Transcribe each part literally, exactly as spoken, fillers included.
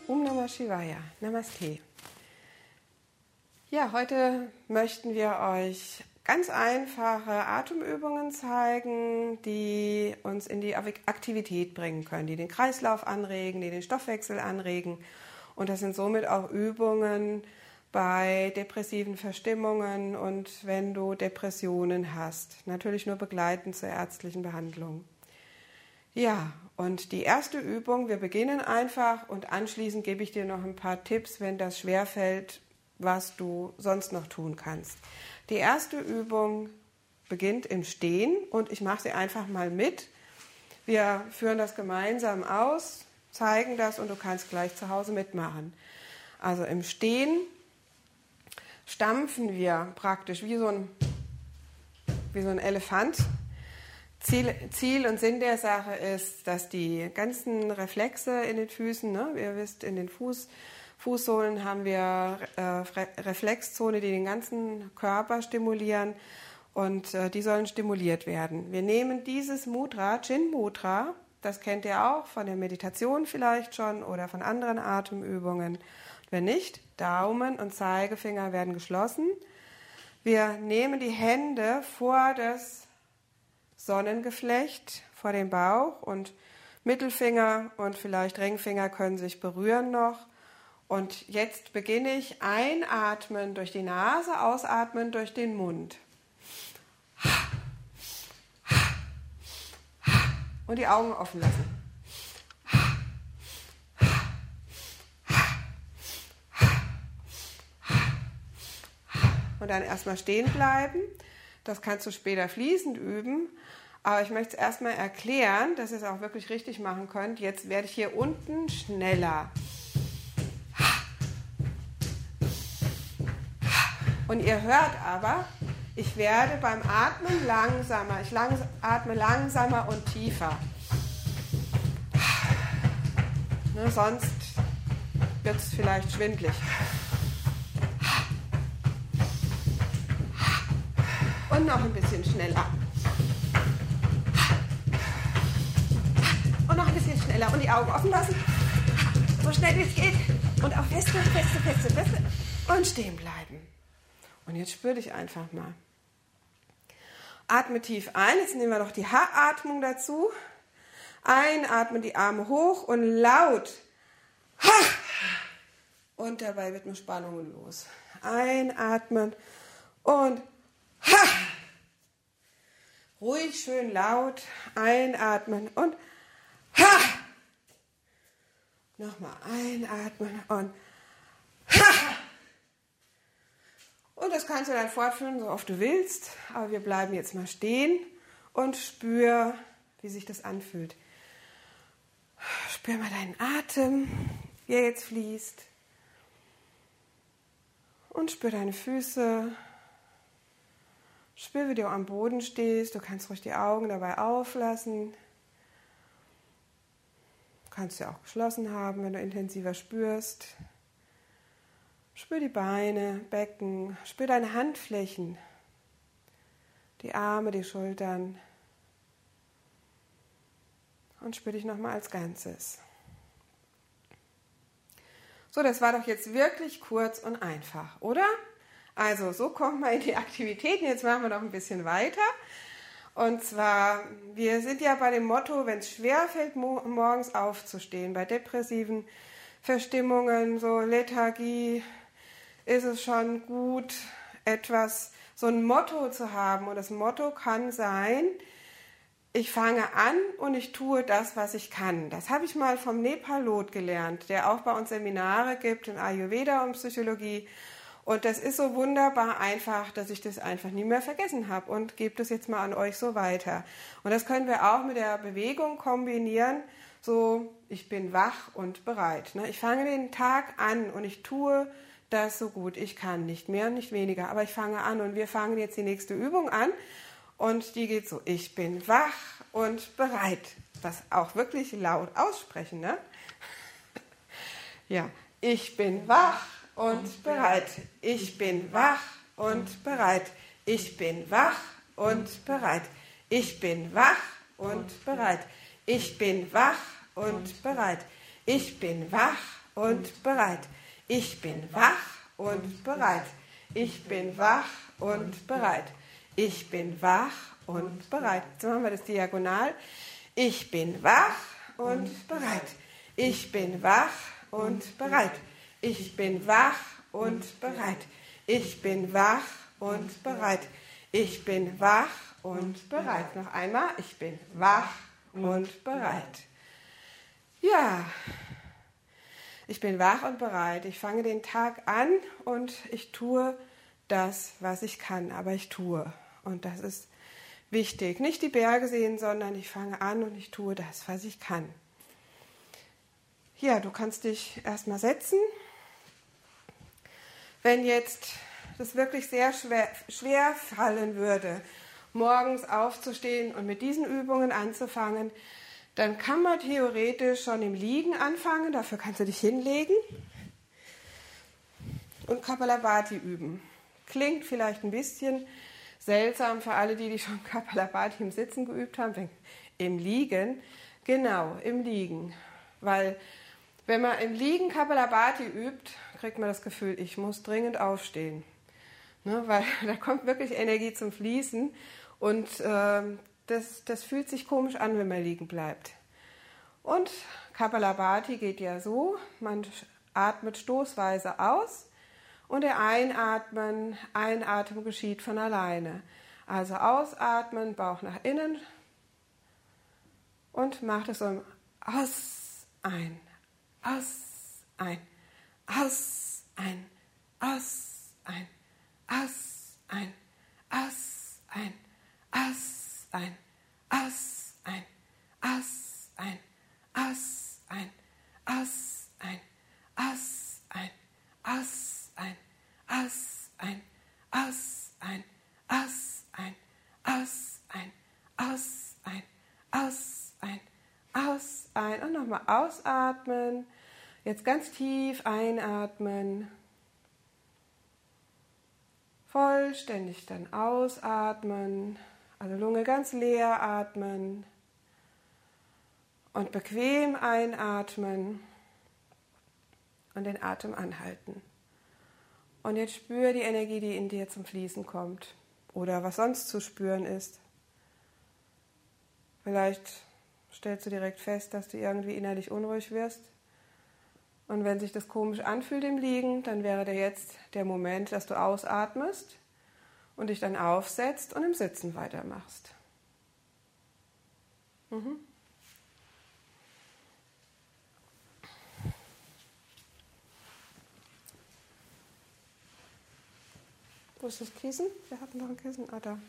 Om Namah Shivaya. Namaste. Ja, heute möchten wir euch ganz einfache Atemübungen zeigen, die uns in die Aktivität bringen können, die den Kreislauf anregen, die den Stoffwechsel anregen. Und das sind somit auch Übungen bei depressiven Verstimmungen und wenn du Depressionen hast. Natürlich nur begleitend zur ärztlichen Behandlung. Ja, und die erste Übung, wir beginnen einfach und anschließend gebe ich dir noch ein paar Tipps, wenn das schwerfällt, was du sonst noch tun kannst. Die erste Übung beginnt im Stehen und ich mache sie einfach mal mit. Wir führen das gemeinsam aus, zeigen das und du kannst gleich zu Hause mitmachen. Also im Stehen stampfen wir praktisch wie so ein, wie so ein Elefant. Ziel, Ziel und Sinn der Sache ist, dass die ganzen Reflexe in den Füßen, ne, ihr wisst, in den Fuß, Fußsohlen haben wir äh, Reflexzone, die den ganzen Körper stimulieren und äh, die sollen stimuliert werden. Wir nehmen dieses Mudra, Chin Mudra, das kennt ihr auch von der Meditation vielleicht schon oder von anderen Atemübungen. Wenn nicht, Daumen und Zeigefinger werden geschlossen. Wir nehmen die Hände vor das Sonnengeflecht, vor dem Bauch und Mittelfinger und vielleicht Ringfinger können sich berühren noch. Und jetzt beginne ich einatmen durch die Nase, ausatmen durch den Mund. Und die Augen offen lassen. Und dann erstmal stehen bleiben. Das kannst du später fließend üben. Aber ich möchte es erstmal erklären, dass ihr es auch wirklich richtig machen könnt. Jetzt werde ich hier unten schneller. Und ihr hört aber, ich werde beim Atmen langsamer. Ich lang, atme langsamer und tiefer. Ne, sonst wird es vielleicht schwindelig. Und noch ein bisschen schneller. Und noch ein bisschen schneller. Und die Augen offen lassen. So schnell wie es geht. Und auch feste, feste, feste, feste. Und stehen bleiben. Und jetzt spür dich einfach mal. Atme tief ein. Jetzt nehmen wir noch die H-Atmung dazu. Einatmen, die Arme hoch und laut. Und dabei wird nur Spannungen los. Einatmen und ruhig, schön laut. Einatmen und nochmal einatmen und Und das kannst du dann fortführen, so oft du willst. Aber wir bleiben jetzt mal stehen und spür, wie sich das anfühlt. Spür mal deinen Atem, wie er jetzt fließt. Und spür deine Füße. Spür, wie du am Boden stehst. Du kannst ruhig die Augen dabei auflassen. Du kannst sie auch geschlossen haben, wenn du intensiver spürst. Spür die Beine, Becken, spür deine Handflächen, die Arme, die Schultern und spür dich nochmal als Ganzes. So, das war doch jetzt wirklich kurz und einfach, oder? Also, so kommt man in die Aktivitäten. Jetzt machen wir noch ein bisschen weiter. Und zwar, wir sind ja bei dem Motto, wenn es schwerfällt, morgens aufzustehen, bei depressiven Verstimmungen, so Lethargie, ist es schon gut, etwas, so ein Motto zu haben. Und das Motto kann sein, ich fange an und ich tue das, was ich kann. Das habe ich mal vom Nepalot gelernt, der auch bei uns Seminare gibt in Ayurveda und Psychologie. Und das ist so wunderbar einfach, dass ich das einfach nie mehr vergessen habe und gebe das jetzt mal an euch so weiter. Und das können wir auch mit der Bewegung kombinieren. So, ich bin wach und bereit. Ich fange den Tag an und ich tue das so gut ich kann, nicht mehr und nicht weniger, aber ich fange an und wir fangen jetzt die nächste Übung an und die geht so, ich bin wach und bereit, das auch wirklich laut aussprechen, ne? Ja, ich bin wach und bereit, ich bin wach und bereit, ich bin wach und bereit, ich bin wach und bereit, ich bin wach und bereit, ich bin wach und bereit. Ich bin wach und bereit. Ich bin wach und bereit. Ich bin wach und bereit. Jetzt machen wir das diagonal. Ich bin wach und bereit. Ich bin wach und bereit. Ich bin wach und bereit. Ich bin wach und bereit. Ich bin wach und bereit. Noch einmal. Ich bin wach und bereit. Ja, ich bin wach und bereit. Ich fange den Tag an und ich tue das, was ich kann, aber ich tue. Und das ist wichtig. Nicht die Berge sehen, sondern ich fange an und ich tue das, was ich kann. Ja, du kannst dich erstmal setzen. Wenn jetzt das wirklich sehr schwer, schwer fallen würde, morgens aufzustehen und mit diesen Übungen anzufangen, dann kann man theoretisch schon im Liegen anfangen. Dafür kannst du dich hinlegen und Kapalabhati üben. Klingt vielleicht ein bisschen seltsam für alle, die, die schon Kapalabhati im Sitzen geübt haben. Im Liegen, genau, im Liegen. Weil wenn man im Liegen Kapalabhati übt, kriegt man das Gefühl, ich muss dringend aufstehen. Ne, weil da kommt wirklich Energie zum Fließen und äh, das, das fühlt sich komisch an, wenn man liegen bleibt. Und Kapalabhati geht ja so, man atmet stoßweise aus und der Einatmen, Einatmen geschieht von alleine. Also ausatmen, Bauch nach innen und macht es so aus, ein, aus, ein, aus, ein, aus, ein, aus, ein, aus, ein, aus, ein, aus, ein, aus, ein, aus, ein, aus, ein, aus, ein, aus, ein, aus, ein, aus, ein, aus, ein, aus, ein, aus, ein, aus, ein, aus, ein und nochmal ausatmen. Jetzt ganz tief einatmen. Vollständig dann ausatmen. Also Lunge ganz leer atmen. Und bequem einatmen. Und den Atem anhalten. Und jetzt spür die Energie, die in dir zum Fließen kommt. Oder was sonst zu spüren ist. Vielleicht stellst du direkt fest, dass du irgendwie innerlich unruhig wirst. Und wenn sich das komisch anfühlt im Liegen, dann wäre der jetzt der Moment, dass du ausatmest und dich dann aufsetzt und im Sitzen weitermachst. Mhm. Wo ist das Kissen? Wir hatten noch ein Kissen. Ah, da.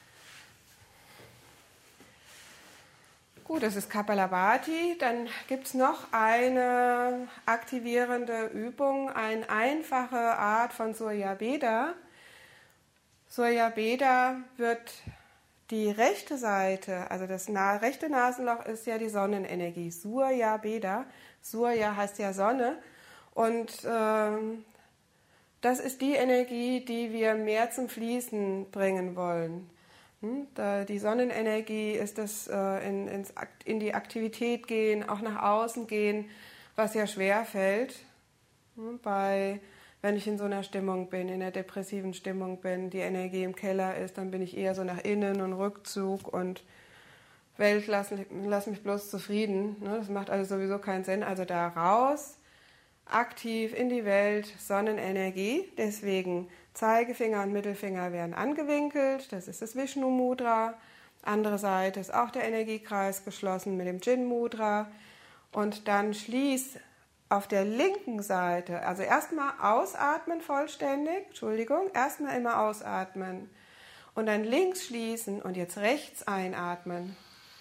Gut, das ist Kapalabhati. Dann gibt es noch eine aktivierende Übung, eine einfache Art von Surya Beda. Surya Beda wird die rechte Seite, also das na- rechte Nasenloch ist ja die Sonnenenergie, Surya Beda. Surya heißt ja Sonne und ähm, das ist die Energie, die wir mehr zum Fließen bringen wollen. Die Sonnenenergie ist das äh, in, ins, in die Aktivität gehen, auch nach außen gehen, was ja schwer fällt. Bei, wenn ich in so einer Stimmung bin, in einer depressiven Stimmung bin, die Energie im Keller ist, dann bin ich eher so nach innen und Rückzug und Welt, lass, lass mich bloß zufrieden. Das macht also sowieso keinen Sinn. Also da raus, aktiv in die Welt, Sonnenenergie, deswegen Zeigefinger und Mittelfinger werden angewinkelt, das ist das Vishnu Mudra. Andere Seite ist auch der Energiekreis geschlossen mit dem Jin Mudra. Und dann schließ auf der linken Seite, also erstmal ausatmen vollständig, Entschuldigung, erstmal immer ausatmen. Und dann links schließen und jetzt rechts einatmen.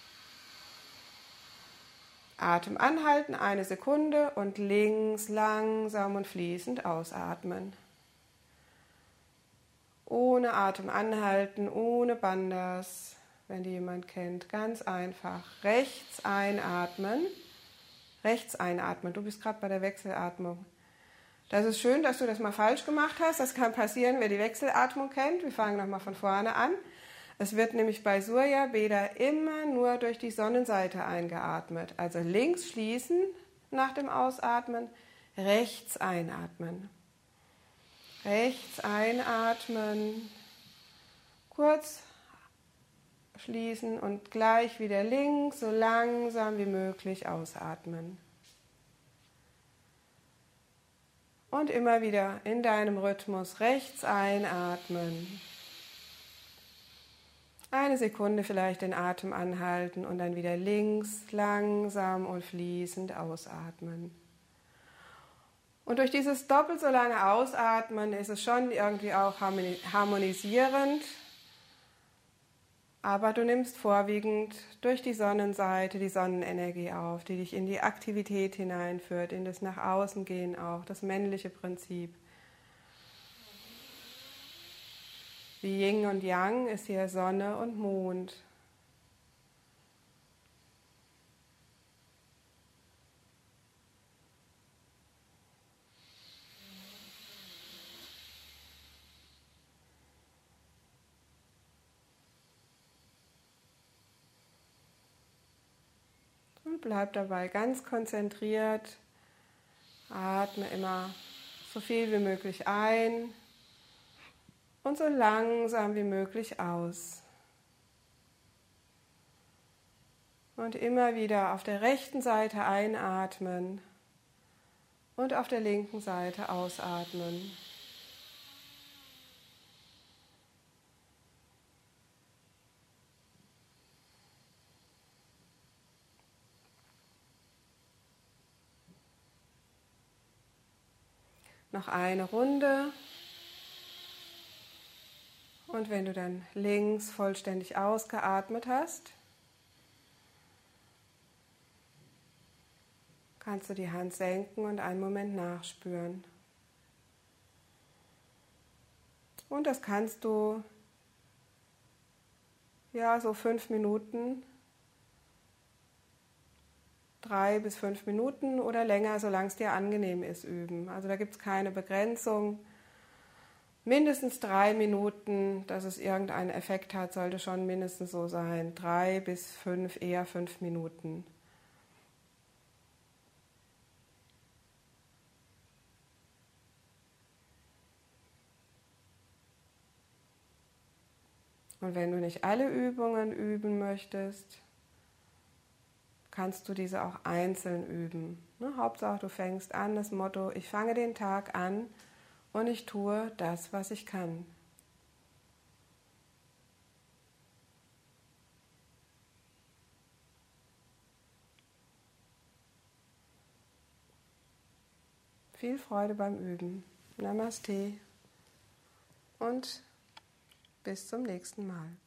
Atem anhalten, eine Sekunde und links langsam und fließend ausatmen. Ohne Atem anhalten, ohne Bandhas, wenn die jemand kennt, ganz einfach. Rechts einatmen, rechts einatmen. Du bist gerade bei der Wechselatmung. Das ist schön, dass du das mal falsch gemacht hast. Das kann passieren, wer die Wechselatmung kennt. Wir fangen nochmal von vorne an. Es wird nämlich bei Surya Beda immer nur durch die Sonnenseite eingeatmet. Also links schließen nach dem Ausatmen, rechts einatmen. Rechts einatmen, kurz schließen und gleich wieder links, so langsam wie möglich ausatmen. Und immer wieder in deinem Rhythmus rechts einatmen. Eine Sekunde vielleicht den Atem anhalten und dann wieder links langsam und fließend ausatmen. Und durch dieses doppelt so lange Ausatmen ist es schon irgendwie auch harmonisierend, aber du nimmst vorwiegend durch die Sonnenseite die Sonnenenergie auf, die dich in die Aktivität hineinführt, in das nach außen gehen auch, das männliche Prinzip. Wie Yin und Yang ist hier Sonne und Mond. Und bleib dabei ganz konzentriert. Atme immer so viel wie möglich ein und so langsam wie möglich aus. Und immer wieder auf der rechten Seite einatmen und auf der linken Seite ausatmen. Noch eine Runde. Und wenn du dann links vollständig ausgeatmet hast, kannst du die Hand senken und einen Moment nachspüren. Und das kannst du ja so fünf Minuten, drei bis fünf Minuten oder länger, solange es dir angenehm ist, üben. Also da gibt es keine Begrenzung. Mindestens drei Minuten, dass es irgendeinen Effekt hat, sollte schon mindestens so sein. Drei bis fünf, eher fünf Minuten. Und wenn du nicht alle Übungen üben möchtest, kannst du diese auch einzeln üben. Ne? Hauptsache, du fängst an, das Motto, ich fange den Tag an und ich tue das, was ich kann. Viel Freude beim Üben. Namaste und bis zum nächsten Mal.